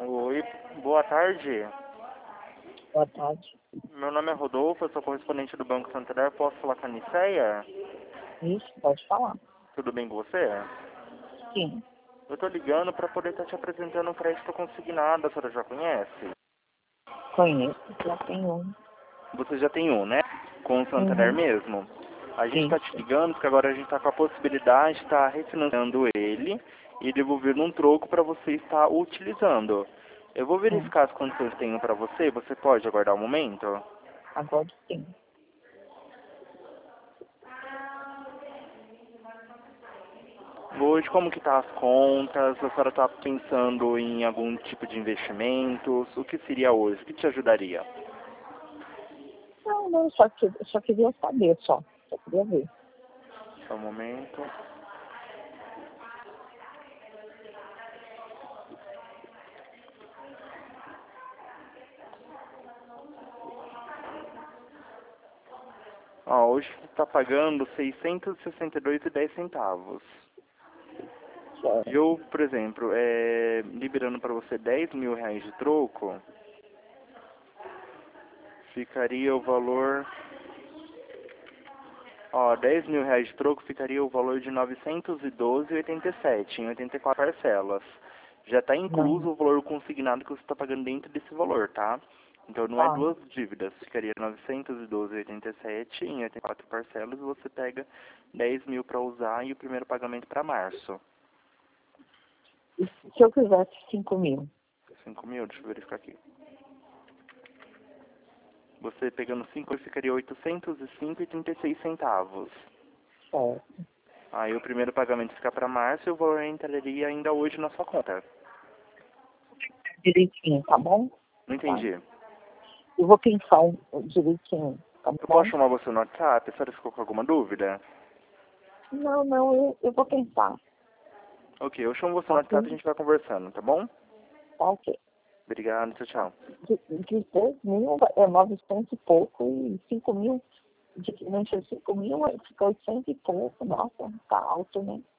Oi, boa tarde. Boa tarde. Meu nome é Rodolfo, eu sou correspondente do Banco Santander. Posso falar com a Niceia? Isso, pode falar. Tudo bem com você? Sim, Eu tô ligando para poder estar te apresentando um crédito consignado. A senhora já conhece? conheço, já tenho um. Você já tem um, né? Com o Santander Uhum. mesmo. A gente está te Isso. ligando porque agora a gente está com a possibilidade de estar refinanciando ele e devolvendo um troco para você estar utilizando. Eu vou Sim. verificar as condições que tenho para você. Você pode aguardar um momento? Agora sim. Hoje, como que tá as contas? A senhora está pensando em algum tipo de investimentos? O que seria hoje? O que te ajudaria? Não, só queria saber, só queria ver. Só um momento. Ó, hoje você está pagando R$ 662,10. Certo. Eu, por exemplo, liberando para você R$ 10.000 de troco, ficaria o valor... Ó, R$ 10.000 de troco ficaria o valor de R$ 912,87 em 84 parcelas. Já está incluso Não, o valor consignado que você está pagando dentro desse valor, tá? Então não é tá. duas dívidas, ficaria 912,87 em 84 parcelas e você pega 10.000 para usar e o primeiro pagamento para março. E se eu quisesse 5.000? 5.000, deixa eu verificar aqui. Você pegando 5 ficaria 805,36 centavos. Certo. Aí o primeiro pagamento fica para março e o valor entraria ainda hoje na sua conta. Direitinho, tá bom? Não Tá. entendi. Eu vou pensar direitinho, tá Eu bom? posso chamar você no WhatsApp? A senhora ficou com alguma dúvida? Não, eu vou pensar. Ok, eu chamo você no Tá WhatsApp e a ok? gente vai conversando, tá bom? Tá ok. Obrigado, tchau, Tá. tchau. De 10.000 é 900 e pouco e 5.000. De que não 5.000 fica 800 e pouco. Nossa, tá alto, né?